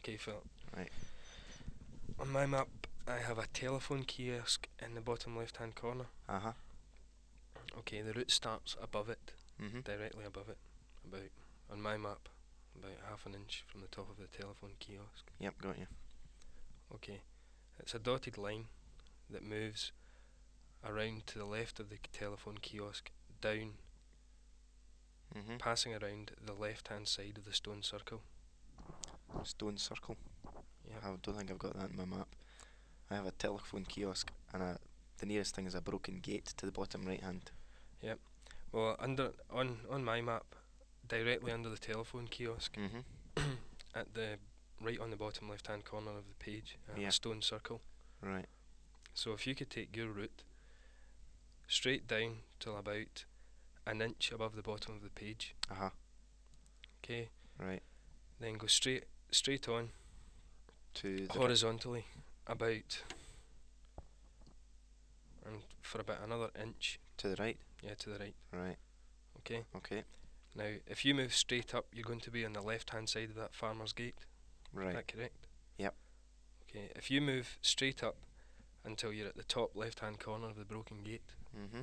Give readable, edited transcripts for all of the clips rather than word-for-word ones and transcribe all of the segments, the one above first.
Okay, Philip. Right. On my map, I have a telephone kiosk in the bottom left-hand corner. Uh-huh. Okay, the route starts above it, Mm-hmm. directly above it, about, on my map, about half an inch from the top of the telephone kiosk. Yep, got you. Okay, it's a dotted line that moves around to the left of the telephone kiosk, down, Mm-hmm. passing around the left-hand side of the stone circle. Stone circle. Yep. I don't think I've got that in my map. I have a telephone kiosk and the nearest thing is a broken gate to the bottom right hand. Yep. Well, on my map, directly under the telephone kiosk, Mm-hmm. at the right on the bottom left-hand corner of the page, I have Yeah. a stone circle. Right. So if you could take your route straight down till about an inch above the bottom of the page, Uh-huh. okay, Right. then go straight on To the horizontally about, and for about another inch, to the right. yeah, to the right. Right. Okay. Okay. Now, if you move straight up, you're going to be on the left-hand side of that farmer's gate. Is Right. that correct? Yep. Okay. If you move straight up until you're at the top left-hand corner of the broken gate. Mm-hmm.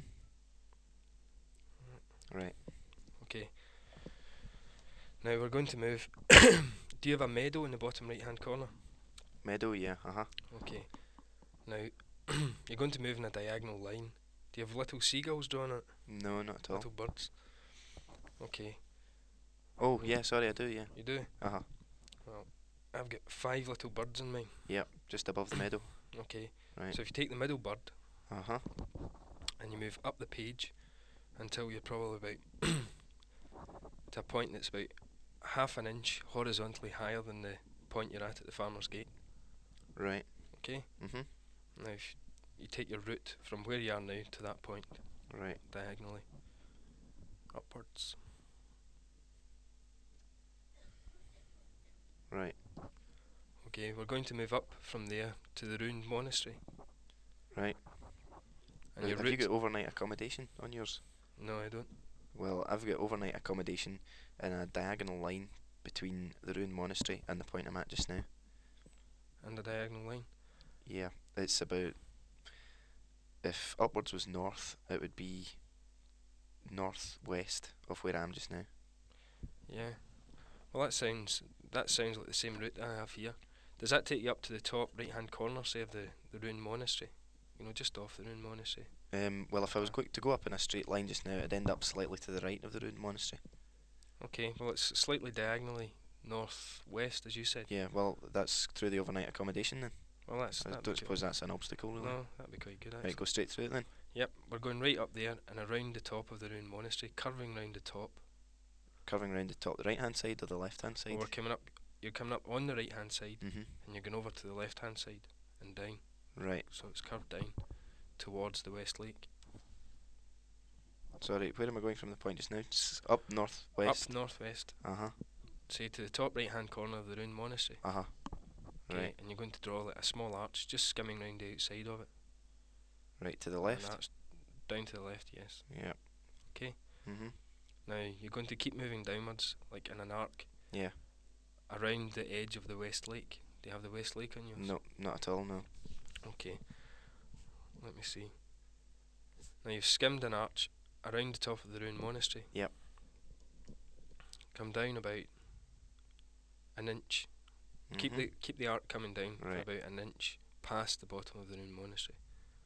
Right. Okay. Now we're going to move. Do you have a meadow in the bottom right-hand corner? Meadow, yeah. Uh-huh. Okay. Now you're going to move in a diagonal line. Do you have little seagulls drawn on it? No, not at all. Little birds. Okay. Oh, yeah, sorry, I do, yeah. You do? Uh-huh. Well, I've got 5 little birds in mine. Yep, just above the meadow. Okay. Right. So if you take the middle bird Uh-huh. and you move up the page until you're probably about to a point that's about half an inch horizontally higher than the point you're at the farmer's gate. Right. Okay. Mm-hmm. Now if you take your route from where you are now to that point, Right. diagonally upwards. Right. Okay, we're going to move up from there to the ruined monastery. Right. And your Have you route? got overnight accommodation on yours? No, I don't. Well, I've got overnight accommodation in a diagonal line between the ruined monastery and the point I'm at just now. And the diagonal line. Yeah, it's about, if upwards was north, it would be northwest of where I am just now. Yeah. Well, that sounds like the same route I have here. Does that take you up to the top right-hand corner, say, of the ruined monastery? You know, just off the ruined monastery. Well, if I was going to go up in a straight line just now, it'd end up slightly to the right of the ruined monastery. Okay. Well, it's slightly diagonally northwest, as you said. Yeah, well, that's through the overnight accommodation then. Well, I that'd be don't suppose that's an obstacle, really. No, that'd be quite good actually. Right, go straight through it then. Yep, we're going right up there and around the top of the ruined monastery, curving round the top. Curving round the top, the right-hand side or the left-hand side? Well, you're coming up on the right-hand side, Mm-hmm. and you're going over to the left-hand side and down. Right. So it's curved down towards the West Lake. Sorry, where am I going from the point just now? Up northwest. Up northwest, Uh-huh. say to the top right-hand corner of the ruined monastery. Uh-huh. Okay, Right. and you're going to draw like a small arch, just skimming round the outside of it. Right to the And left. that's down to the left, yes. Yeah. Okay. Mm-hmm. Now you're going to keep moving downwards, like in an arc, Yeah. around the edge of the West Lake. Do you have the West Lake on yours? No, not at all, no. Okay. Let me see. Now you've skimmed an arch around the top of the ruined monastery. Yep. Come down about an inch. Mm-hmm. Keep the arc coming down Right. for about an inch past the bottom of the ruined monastery.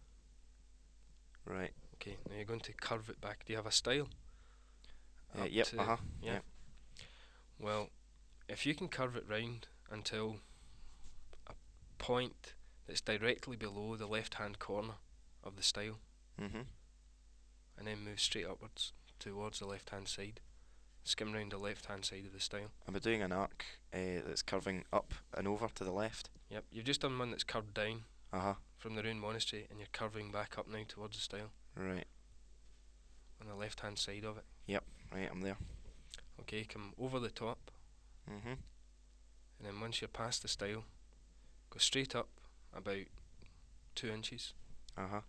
Right. Okay. Now you're going to curve it back. Do you have a style? Up Yep. to- Uh-huh. Yeah. Yep. Well, if you can curve it round until a point that's directly below the left-hand corner of the stile, Mm-hmm. and then move straight upwards towards the left-hand side, skim round the left-hand side of the stile. Am I doing an arc that's curving up and over to the left? Yep, you've just done one that's curved down Uh-huh. from the ruined monastery, and you're curving back up now towards the stile Right. on the left-hand side of it. Right, I'm there. Okay, come over the top, Mm-hmm. and then once you're past the stile, go straight up about 2 inches. Uh-huh.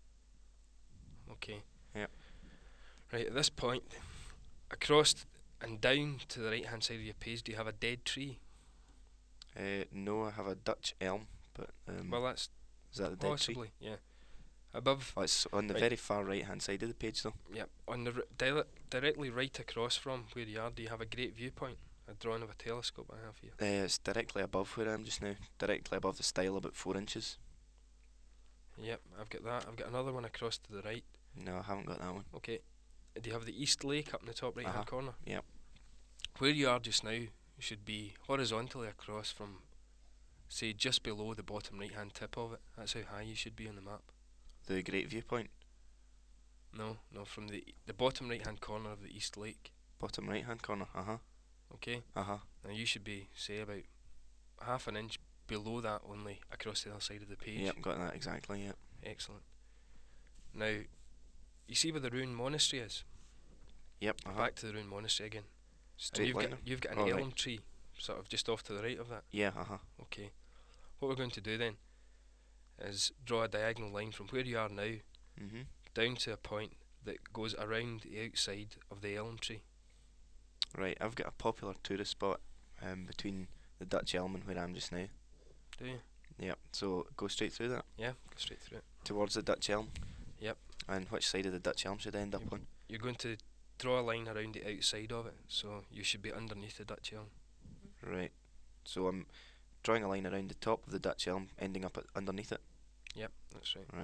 Okay. Yep. Right, at this point, across and down to the right-hand side of your page, do you have a dead tree? No, I have a Dutch elm, but Well, that's is that the dead tree? possibly, yeah. Above, Oh, it's on the right. very far right hand side of the page though. yeah, on the directly right across from where you are, do you have a great viewpoint? A drawing of a telescope I have here. It's directly above where I am just now. Directly above the stile, about 4 inches. Yep, I've got that. I've got another one across to the right. No, I haven't got that one. Okay. Do you have the East Lake up in the top right hand corner? Yep. Where you are just now should be horizontally across from, say, just below the bottom right hand tip of it. That's how high you should be on the map. The great viewpoint. No, from the bottom right hand corner of the East Lake. Bottom right hand corner. Okay? Now you should be, say, about half an inch below that only across the other side of the page. Yep, got that exactly, yep. Excellent. Now, you see where the ruined monastery is? Yep, Back to the ruined monastery again. Straight line. You've got an Oh, right. elm tree sort of just off to the right of that. Yeah, Okay. What we're going to do then is draw a diagonal line from where you are now down to a point that goes around the outside of the elm tree. Right, I've got a popular tourist spot between the Dutch elm and where I am just now. Do you? Yep, so go straight through that. Yeah, go straight through it. Towards the Dutch elm. Yep. And which side of the Dutch elm should I end up on? You're going to draw a line around the outside of it, so you should be underneath the Dutch elm. Right. So I'm drawing a line around the top of the Dutch elm, ending up underneath it. Yep, that's right.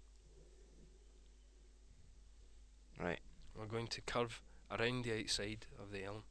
Right. We're going to curve around the outside of the elm.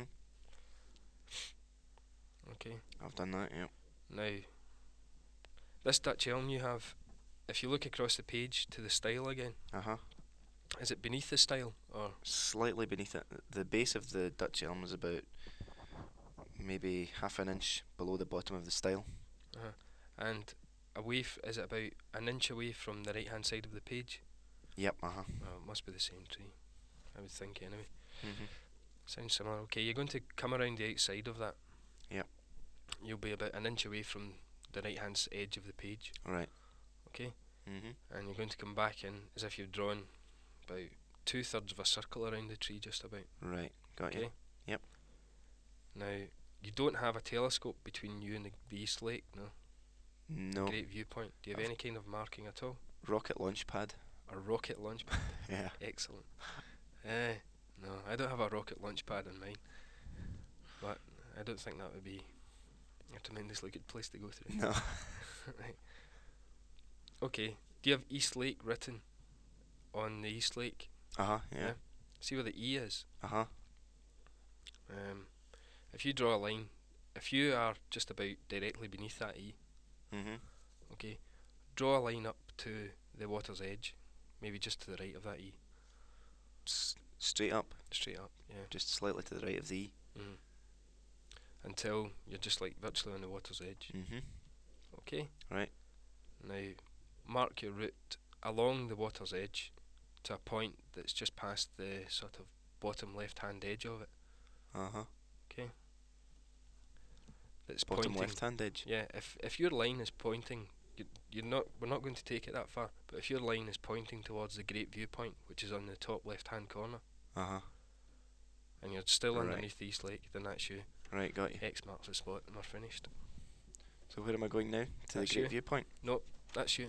Okay. I've done that, yep. Now, this Dutch elm you have, if you look across the page to the stile again, is it beneath the stile or? Slightly beneath it. The base of the Dutch elm is about maybe half an inch below the bottom of the stile. And away is it about an inch away from the right hand side of the page? Yep, Oh, it must be the same tree, I would think anyway. Mhm. Sounds similar. Okay, you're going to come around the outside of that. Yep. You'll be about an inch away from the right hand edge of the page. Right. Okay. Mhm. And you're going to come back in as if you've drawn about 2/3 of a circle around the tree, just about. Right. Got Okay. you. Yep. Now, you don't have a telescope between you and the East Lake, no? No. Great viewpoint. Do you have any kind of marking at all? Rocket launch pad. A rocket launch pad? Yeah. Excellent. No, I don't have a rocket launch pad in mine, but I don't think that would be a tremendously good place to go through. No. Right. Okay. Do you have East Lake written on the East Lake? Yeah. See where the E is? If you draw a line, if you are just about directly beneath that E, okay, draw a line up to the water's edge, maybe just to the right of that E. Straight up. Straight up, yeah. Just slightly to the right of the E. Until you're just like virtually on the water's edge. Okay. Right. Now, mark your route along the water's edge to a point that's just past the sort of bottom left-hand edge of it. Okay. That's Bottom pointing. left-hand edge. Yeah. If your line is pointing, we're not going to take it that far. But if your line is pointing towards the great viewpoint, which is on the top left-hand corner, and you're still Right. underneath the East Lake, then that's you. Right, got you. X marks the spot, and we're finished. So where am I going now? To That's the great you. viewpoint? Nope, that's you.